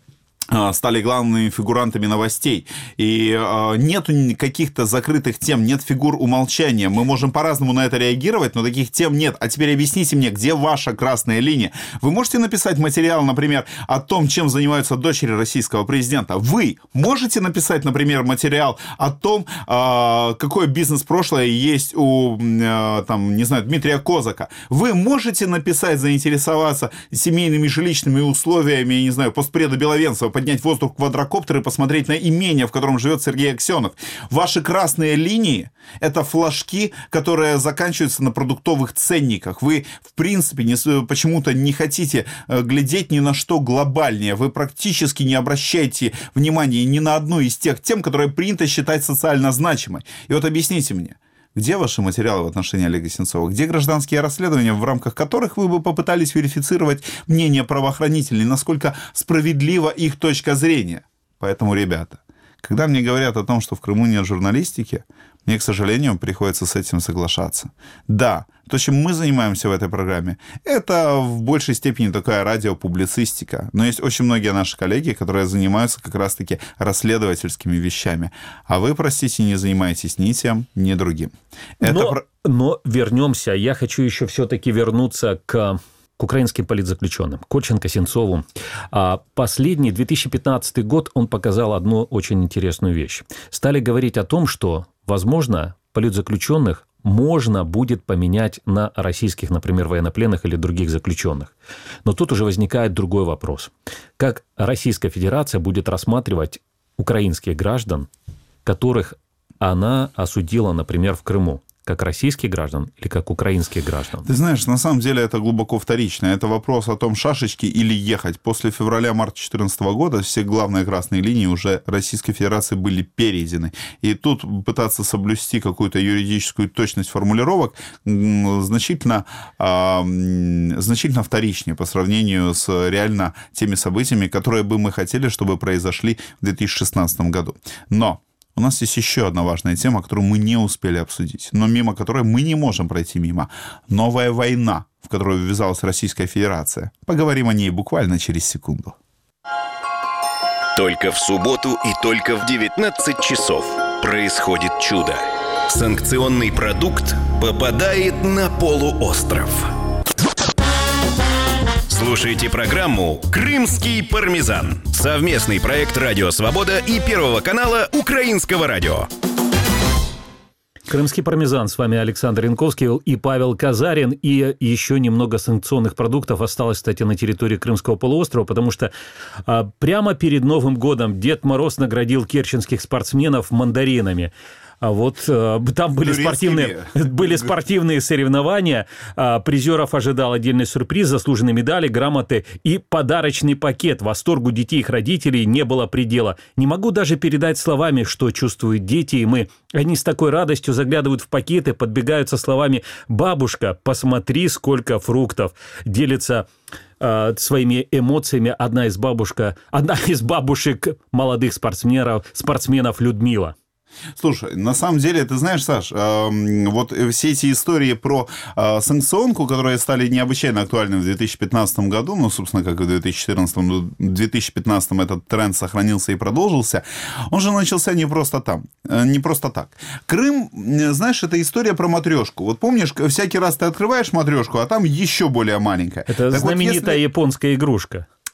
стали главными фигурантами новостей. И э, нет каких-то закрытых тем, нет фигур умолчания. Мы можем по-разному на это реагировать, но таких тем нет. А теперь объясните мне, где ваша красная линия? Вы можете написать материал, например, о том, чем занимаются дочери российского президента? Вы можете написать, например, материал о том, э, какое бизнес-прошлое есть у, э, там, не знаю, Дмитрия Козака? Вы можете написать, заинтересоваться семейными жилищными условиями, не знаю, постпреда Беловенцева, поднять в воздух квадрокоптер и посмотреть на имение, в котором живет Сергей Аксенов. Ваши красные линии – это флажки, которые заканчиваются на продуктовых ценниках. Вы, в принципе, не, почему-то не хотите глядеть ни на что глобальнее. Вы практически не обращаете внимания ни на одну из тех тем, которые принято считать социально значимой. И вот объясните мне, где ваши материалы в отношении Олега Сенцова? Где гражданские расследования, в рамках которых вы бы попытались верифицировать мнение правоохранителей, насколько справедлива их точка зрения? Поэтому, ребята, когда мне говорят о том, что в Крыму нет журналистики, мне, к сожалению, приходится с этим соглашаться. Да, то, чем мы занимаемся в этой программе, это в большей степени такая радиопублицистика. Но есть очень многие наши коллеги, которые занимаются как раз-таки расследовательскими вещами. А вы, простите, не занимаетесь ни тем, ни другим. Это но, про... но вернемся. Я хочу еще все-таки вернуться к... к украинским политзаключенным, Кольченко, Сенцову. Последний, две тысячи пятнадцатый год, он показал одну очень интересную вещь. Стали говорить о том, что, возможно, политзаключенных можно будет поменять на российских, например, военнопленных или других заключенных. Но тут уже возникает другой вопрос. Как Российская Федерация будет рассматривать украинских граждан, которых она осудила, например, в Крыму? Как российских граждан или как украинских граждан? Ты знаешь, на самом деле это глубоко вторично. Это вопрос о том, шашечки или ехать. После февраля-марта две тысячи четырнадцатого года все главные красные линии уже Российской Федерации были перейдены. И тут пытаться соблюсти какую-то юридическую точность формулировок значительно, э, значительно вторичнее по сравнению с реально теми событиями, которые бы мы хотели, чтобы произошли в две тысячи шестнадцатом году. Но у нас есть еще одна важная тема, которую мы не успели обсудить, но мимо которой мы не можем пройти мимо. Новая война, в которую ввязалась Российская Федерация. Поговорим о ней буквально через секунду. Только в субботу и только в девятнадцать часов происходит чудо. Санкционный продукт попадает на полуостров. Слушайте программу «Крымский пармезан». Совместный проект «Радио Свобода» и Первого канала Украинского радио. Крымский пармезан. С вами Александр Янковский и Павел Казарин. И еще немного санкционных продуктов осталось, кстати, на территории Крымского полуострова, потому что а, прямо перед Новым годом Дед Мороз наградил керченских спортсменов мандаринами. А вот э, там были спортивные, были спортивные соревнования. А, призеров ожидал отдельный сюрприз, заслуженные медали, грамоты и подарочный пакет. Восторгу детей и их родителей не было предела. Не могу даже передать словами, что чувствуют дети и мы. Они с такой радостью заглядывают в пакеты, подбегают со словами «Бабушка, посмотри, сколько фруктов». Делится э, своими эмоциями одна из, бабушка, одна из бабушек молодых спортсменов, спортсменов Людмила. Слушай, на самом деле, ты знаешь, Саш, э, вот все эти истории про э, санкционку, которые стали необычайно актуальны в две тысячи пятнадцатом году, ну, собственно, как и в две тысячи четырнадцатом, но в две тысячи пятнадцатом этот тренд сохранился и продолжился, он же начался не просто там, э, не просто так. Крым, знаешь, это история про матрешку. Вот помнишь, всякий раз ты открываешь матрешку, а там еще более маленькая. Это так знаменитая вот если... японская игрушка.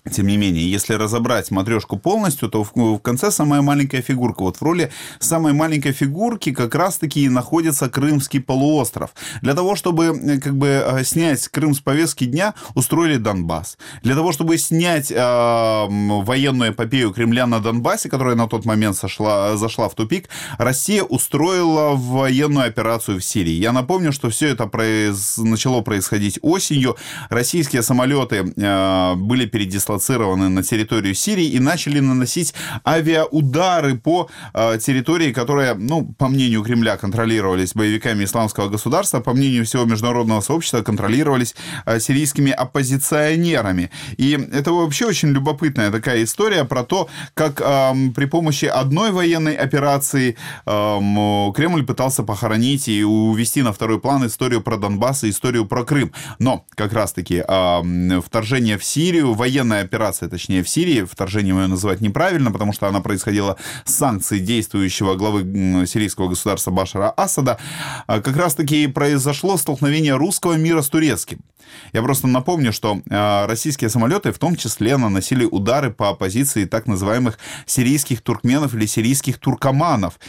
Тем не менее, если разобрать матрешку полностью, то в, в конце самая маленькая фигурка. Вот в роли самой маленькой фигурки как раз-таки и находится Крымский полуостров. Для того, чтобы как бы снять Крым с повестки дня, устроили Донбасс. Для того, чтобы снять э, военную эпопею Кремля на Донбассе, которая на тот момент сошла, зашла в тупик, Россия устроила военную операцию в Сирии. Я напомню, что все это произ... начало происходить осенью. Российские самолеты э, были передислоцированы на территорию Сирии и начали наносить авиаудары по э, территории, которые, ну, по мнению Кремля, контролировались боевиками исламского государства, по мнению всего международного сообщества, контролировались э, сирийскими оппозиционерами. И это вообще очень любопытная такая история про то, как э, при помощи одной военной операции э, Кремль пытался похоронить и увести на второй план историю про Донбасс и историю про Крым. Но как раз-таки э, вторжение в Сирию, военная операция, точнее, в Сирии, вторжением ее называть неправильно, потому что она происходила с санкций действующего главы сирийского государства Башара Асада, как раз-таки произошло столкновение русского мира с турецким. Я просто напомню, что российские самолеты в том числе наносили удары по позиции так называемых сирийских туркменов или сирийских туркоманов,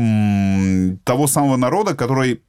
того самого народа, который,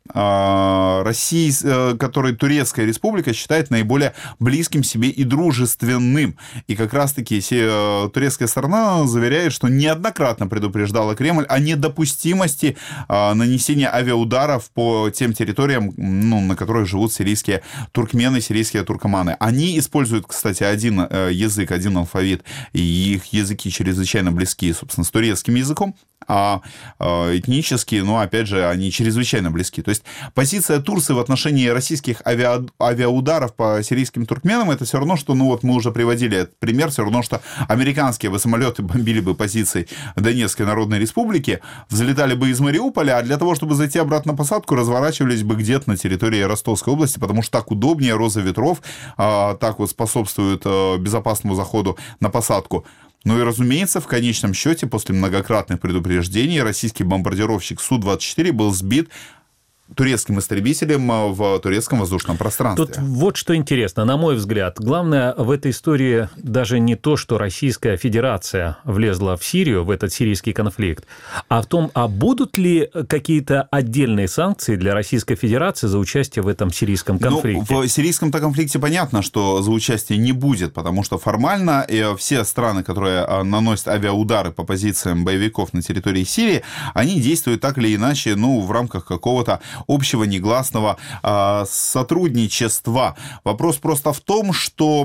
Россия, который Турецкая республика считает наиболее близким себе и дружественным. И как раз-таки турецкая сторона заверяет, что неоднократно предупреждала Кремль о недопустимости нанесения авиаударов по тем территориям, ну, на которых живут сирийские туркмены, сирийские туркоманы. Они используют, кстати, один язык, один алфавит, и их языки чрезвычайно близки, собственно, с турецким языком, а этнические, ну, опять же, они чрезвычайно близки. То есть позиция Турции в отношении российских авиа... авиаударов по сирийским туркменам, это все равно, что, ну, вот мы уже приводили этот пример, все равно, что американские бы самолеты бомбили бы позиции Донецкой Народной Республики, взлетали бы из Мариуполя, а для того, чтобы зайти обратно на посадку, разворачивались бы где-то на территории Ростовской области, потому что так удобнее, роза ветров, а, так вот способствует а, безопасному заходу на посадку. Ну и, разумеется, в конечном счете, после многократных предупреждений, российский бомбардировщик Су двадцать четыре был сбит турецким истребителем в турецком воздушном пространстве. Тут вот что интересно, на мой взгляд. Главное в этой истории даже не то, что Российская Федерация влезла в Сирию, в этот сирийский конфликт, а в том, а будут ли какие-то отдельные санкции для Российской Федерации за участие в этом сирийском конфликте? Ну, в сирийском-то конфликте понятно, что за участие не будет, потому что формально все страны, которые наносят авиаудары по позициям боевиков на территории Сирии, они действуют так или иначе, ну, в рамках какого-то общего негласного э, сотрудничества. Вопрос просто в том, что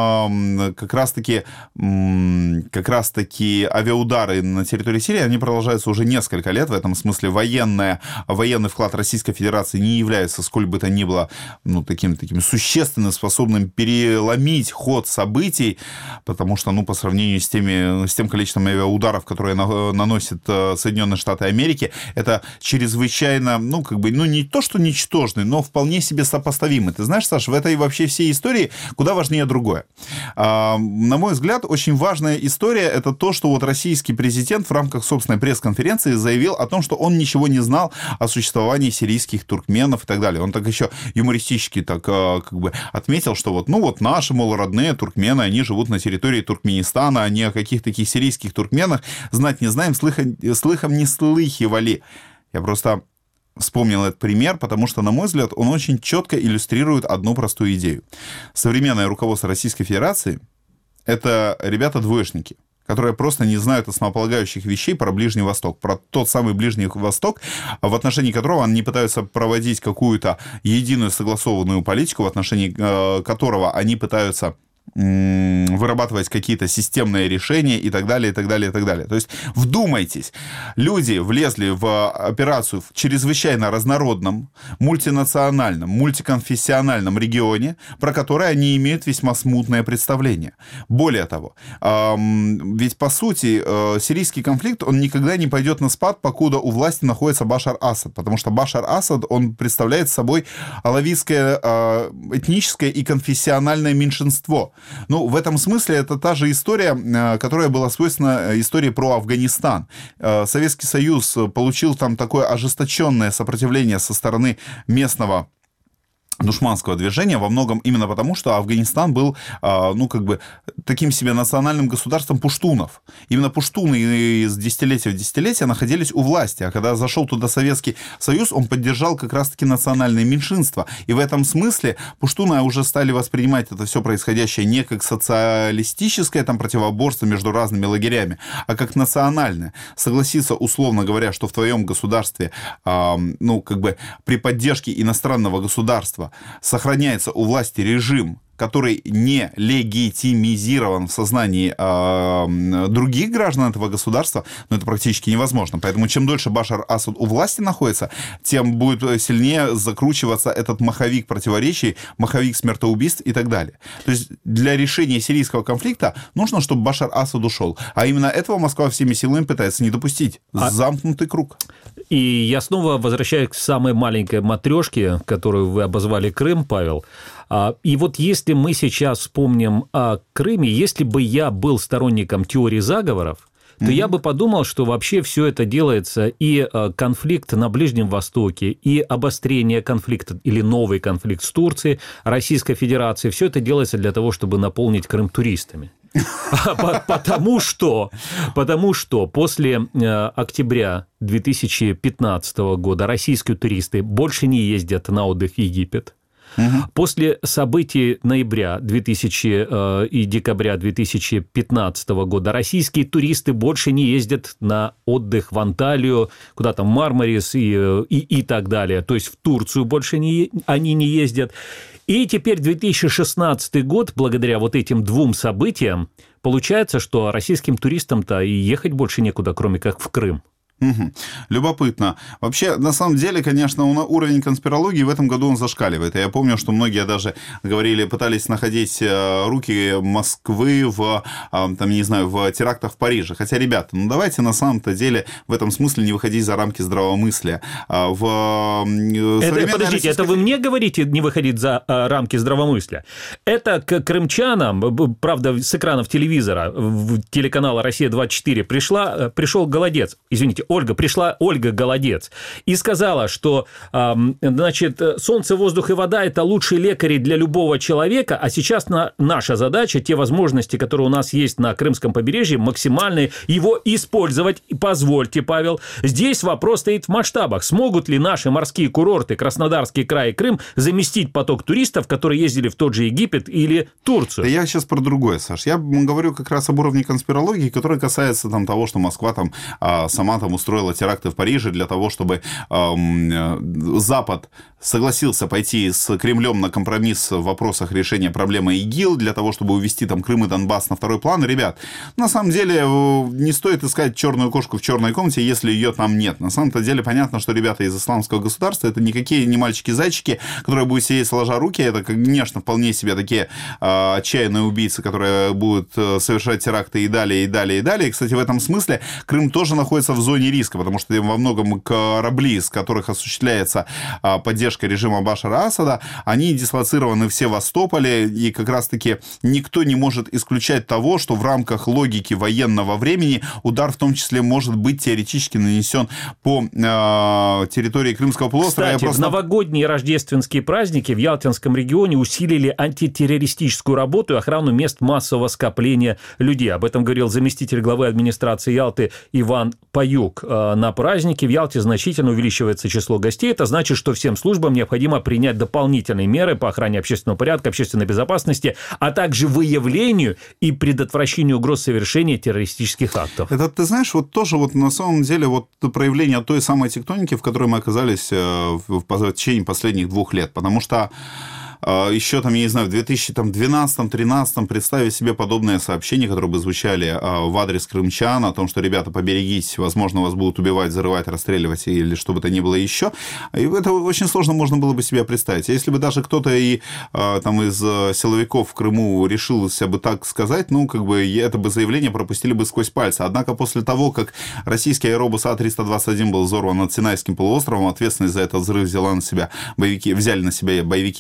э, как раз-таки э, как раз-таки авиаудары на территории Сирии, они продолжаются уже несколько лет. В этом смысле военная, военный вклад Российской Федерации не является сколь бы то ни было, ну, таким, таким существенным, способным переломить ход событий, потому что, ну, по сравнению с, теми, с тем количеством авиаударов, которые на, наносят Соединенные Штаты Америки, это чрезвычайно, ну, как бы, ну, не то, что ничтожный, но вполне себе сопоставимый. Ты знаешь, Саш, в этой вообще всей истории куда важнее другое. А, на мой взгляд, очень важная история — это то, что вот российский президент в рамках собственной пресс-конференции заявил о том, что он ничего не знал о существовании сирийских туркменов и так далее. Он так еще юмористически так как бы отметил, что вот, ну, вот наши, мол, родные туркмены, они живут на территории Туркменистана, они о каких таких сирийских туркменах знать не знаем, слыхом, слыхом не слыхивали. Я просто вспомнил этот пример, потому что, на мой взгляд, он очень четко иллюстрирует одну простую идею. Современное руководство Российской Федерации — это ребята-двоечники, которые просто не знают основополагающих вещей про Ближний Восток, про тот самый Ближний Восток, в отношении которого они пытаются проводить какую-то единую согласованную политику, в отношении э, которого они пытаются вырабатывать какие-то системные решения и так далее, и так далее, и так далее. То есть вдумайтесь, люди влезли в операцию в чрезвычайно разнородном, мультинациональном, мультиконфессиональном регионе, про который они имеют весьма смутное представление. Более того, ведь по сути сирийский конфликт, он никогда не пойдет на спад, покуда у власти находится Башар Асад, потому что Башар Асад, он представляет собой алавитское этническое и конфессиональное меньшинство. Ну, в этом смысле это та же история, которая была свойственна истории про Афганистан. Советский Союз получил там такое ожесточенное сопротивление со стороны местного душманского движения во многом именно потому, что Афганистан был, ну, как бы, таким себе национальным государством пуштунов. Именно пуштуны из десятилетия в десятилетие находились у власти, а когда зашел туда Советский Союз, он поддержал как раз-таки национальные меньшинства. И в этом смысле пуштуны уже стали воспринимать это все происходящее не как социалистическое там противоборство между разными лагерями, а как национальное. Согласиться, условно говоря, что в твоем государстве, ну, как бы, при поддержке иностранного государства сохраняется у власти режим, который не легитимизирован в сознании э, других граждан этого государства, но это практически невозможно. Поэтому чем дольше Башар Асад у власти находится, тем будет сильнее закручиваться этот маховик противоречий, маховик смертоубийств и так далее. То есть для решения сирийского конфликта нужно, чтобы Башар Асад ушел. А именно этого Москва всеми силами пытается не допустить. А... Замкнутый круг. И я снова возвращаюсь к самой маленькой матрешке, которую вы обозвали Крым, Павел. И вот если мы сейчас вспомним о Крыме, если бы я был сторонником теории заговоров, то mm-hmm. я бы подумал, что вообще все это делается, и конфликт на Ближнем Востоке, и обострение конфликта или новый конфликт с Турцией, Российской Федерацией, все это делается для того, чтобы наполнить Крым туристами. Потому что, потому что после октября две тысячи пятнадцатого года российские туристы больше не ездят на отдых в Египет. Угу. После событий ноября две тысячи э, и декабря две тысячи пятнадцатого года российские туристы больше не ездят на отдых в Анталию, куда там Мармарис и, и, и так далее. То есть в Турцию больше не, они не ездят. И теперь две тысячи шестнадцатый год, благодаря вот этим двум событиям, получается, что российским туристам-то и ехать больше некуда, кроме как в Крым. Угу. Любопытно. Вообще, на самом деле, конечно, уровень конспирологии в этом году он зашкаливает. Я помню, что многие даже говорили, пытались находить руки Москвы в, там, не знаю, в терактах в Париже. Хотя, ребята, ну давайте на самом-то деле в этом смысле не выходить за рамки здравомыслия. В это, подождите, российской... это вы мне говорите не выходить за рамки здравомыслия? Это к крымчанам, правда, с экранов телевизора, в телеканала «Россия двадцать четыре» пришла, пришел голодец, извините, Ольга, пришла Ольга Голодец и сказала, что, значит, солнце, воздух и вода – это лучшие лекари для любого человека, а сейчас на, наша задача, те возможности, которые у нас есть на Крымском побережье, максимально его использовать. И позвольте, Павел, здесь вопрос стоит в масштабах. Смогут ли наши морские курорты, Краснодарский край и Крым, заместить поток туристов, которые ездили в тот же Египет или Турцию? Да я сейчас про другое, Саш. Я говорю как раз об уровне конспирологии, который касается там, того, что Москва там сама там устроила теракты в Париже для того, чтобы эм, Запад согласился пойти с Кремлем на компромисс в вопросах решения проблемы ИГИЛ, для того, чтобы увести там Крым и Донбасс на второй план. Ребят, на самом деле не стоит искать черную кошку в черной комнате, если ее там нет. На самом-то деле понятно, что ребята из исламского государства это никакие не мальчики-зайчики, которые будут сидеть сложа руки. Это, конечно, вполне себе такие э, отчаянные убийцы, которые будут совершать теракты и далее, и далее, и далее. И, кстати, в этом смысле Крым тоже находится в зоне риска, потому что во многом корабли, с которых осуществляется поддержка режима Башара Асада, они дислоцированы в Севастополе, и как раз-таки никто не может исключать того, что в рамках логики военного времени удар в том числе может быть теоретически нанесен по э, территории Крымского полуострова. Кстати, просто... в новогодние и рождественские праздники в Ялтинском регионе усилили антитеррористическую работу и охрану мест массового скопления людей. Об этом говорил заместитель главы администрации Ялты Иван Паюк. На празднике в Ялте значительно увеличивается число гостей. Это значит, что всем службам необходимо принять дополнительные меры по охране общественного порядка, общественной безопасности, а также выявлению и предотвращению угроз совершения террористических актов. Это, ты знаешь, вот тоже вот на самом деле вот проявление той самой тектоники, в которой мы оказались в течение последних двух лет. Потому что еще там, я не знаю, в две тысячи двенадцатом-тринадцатом представить себе подобные сообщения, которые бы звучали в адрес крымчан, о том, что, ребята, поберегитесь, возможно, вас будут убивать, взрывать, расстреливать или что бы то ни было еще. И это очень сложно можно было бы себе представить. Если бы даже кто-то и там из силовиков в Крыму решился бы так сказать, ну, как бы это бы заявление пропустили бы сквозь пальцы. Однако после того, как российский аэробус А триста двадцать один был взорван над Синайским полуостровом, ответственность за этот взрыв взяла на себя боевики, взяли на себя боевики исламского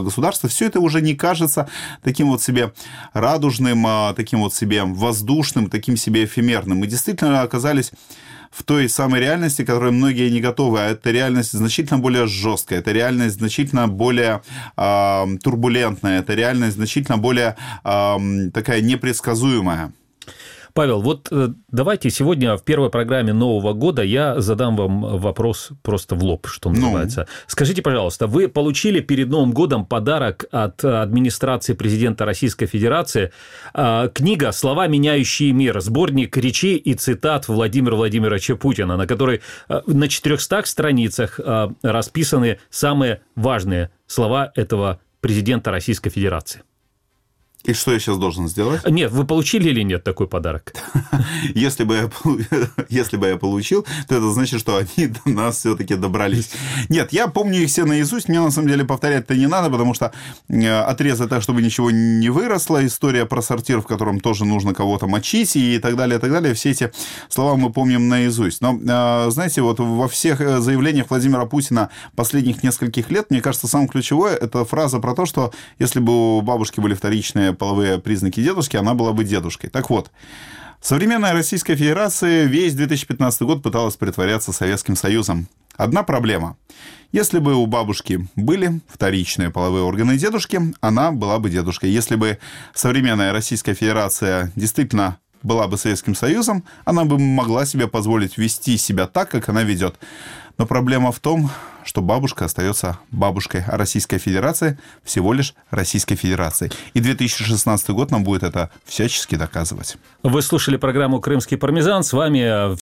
государства, все это уже не кажется таким вот себе радужным, таким вот себе воздушным, таким себе эфемерным. Мы действительно оказались в той самой реальности, которой многие не готовы. А это реальность значительно более жесткая, это реальность значительно более э, турбулентная, это реальность значительно более э, такая непредсказуемая. Павел, вот давайте сегодня в первой программе Нового года я задам вам вопрос просто в лоб, что называется. Ну. Скажите, пожалуйста, вы получили перед Новым годом подарок от администрации президента Российской Федерации, книга «Слова, меняющие мир», сборник речей и цитат Владимира Владимировича Путина, на которой на четырехстах страницах расписаны самые важные слова этого президента Российской Федерации. И что я сейчас должен сделать? Нет, вы получили или нет такой подарок? Если бы я, если бы я получил, то это значит, что они до нас все-таки добрались. Нет, я помню их все наизусть. Мне, на самом деле, повторять-то не надо, потому что отрезать так, чтобы ничего не выросло, история про сортир, в котором тоже нужно кого-то мочить и так далее, и так далее. Все эти слова мы помним наизусть. Но, знаете, вот во всех заявлениях Владимира Путина последних нескольких лет, мне кажется, самое ключевое – это фраза про то, что если бы у бабушки были вторичные половые признаки дедушки, она была бы дедушкой. Так вот, современная Российская Федерация весь две тысячи пятнадцатый год пыталась притворяться Советским Союзом. Одна проблема. Если бы у бабушки были вторичные половые органы дедушки, она была бы дедушкой. Если бы современная Российская Федерация действительно была бы Советским Союзом, она бы могла себе позволить вести себя так, как она ведет. Но проблема в том, что бабушка остается бабушкой, а Российская Федерация всего лишь Российской Федерацией. И две тысячи шестнадцатый год нам будет это всячески доказывать. Вы слушали программу «Крымский пармезан». С вами